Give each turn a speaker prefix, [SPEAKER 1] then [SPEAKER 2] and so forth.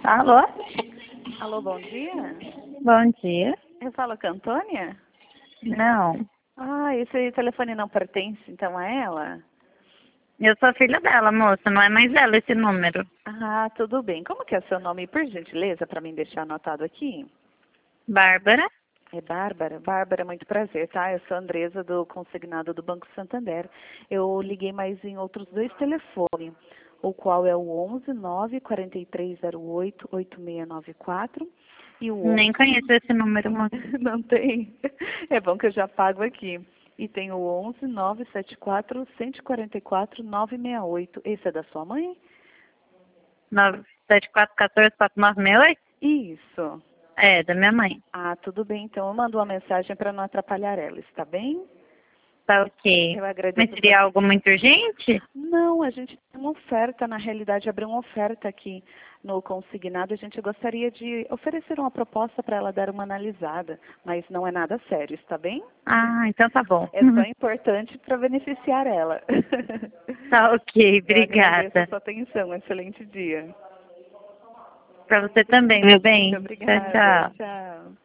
[SPEAKER 1] Alô?
[SPEAKER 2] Alô, bom dia.
[SPEAKER 1] Bom dia.
[SPEAKER 2] Eu falo com a Antônia?
[SPEAKER 1] Não.
[SPEAKER 2] Ah, esse telefone não pertence então a ela?
[SPEAKER 1] Eu sou filha dela, moça. Não é mais dela esse número.
[SPEAKER 2] Ah, tudo bem. Como que é o seu nome, por gentileza, para mim deixar anotado aqui?
[SPEAKER 1] Bárbara?
[SPEAKER 2] É Bárbara? Bárbara, muito prazer, tá? Eu sou a Andresa do Consignado do Banco Santander. Eu liguei mais em outros dois telefones, o qual é o 11 94308 8694 e o 11...
[SPEAKER 1] Nem conheço esse número, moça.
[SPEAKER 2] Não tem? É bom que eu já pago aqui. E tem o 11 974 144 968. Esse é da sua mãe?
[SPEAKER 1] 974144968?
[SPEAKER 2] Isso.
[SPEAKER 1] É, da minha mãe.
[SPEAKER 2] Ah, tudo bem. Então eu mando uma mensagem para não atrapalhar ela, está bem?
[SPEAKER 1] Tá ok.
[SPEAKER 2] Eu agradeço.
[SPEAKER 1] Mas seria algo muito urgente?
[SPEAKER 2] Não, a gente tem uma oferta, na realidade abriu uma oferta aqui no consignado. A gente gostaria de oferecer uma proposta para ela dar uma analisada, mas não é nada sério, está bem?
[SPEAKER 1] Ah, então tá bom.
[SPEAKER 2] É só importante para beneficiar ela.
[SPEAKER 1] Tá ok,
[SPEAKER 2] Eu agradeço a
[SPEAKER 1] obrigada.
[SPEAKER 2] sua atenção. Excelente dia.
[SPEAKER 1] Pra você também, meu bem.
[SPEAKER 2] Muito
[SPEAKER 1] Tchau,
[SPEAKER 2] obrigada.
[SPEAKER 1] tchau.
[SPEAKER 2] Tchau.